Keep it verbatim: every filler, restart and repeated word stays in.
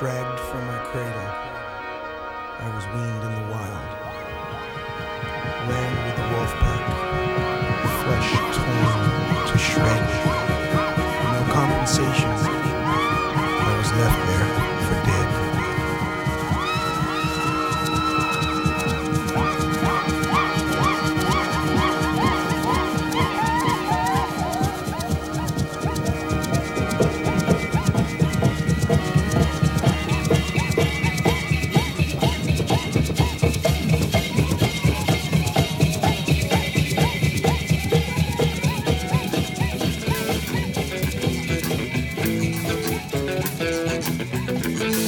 Dragged from my cradle, I was weaned in the wild. Ran with the wolf pack, flesh torn to shreds. No compensation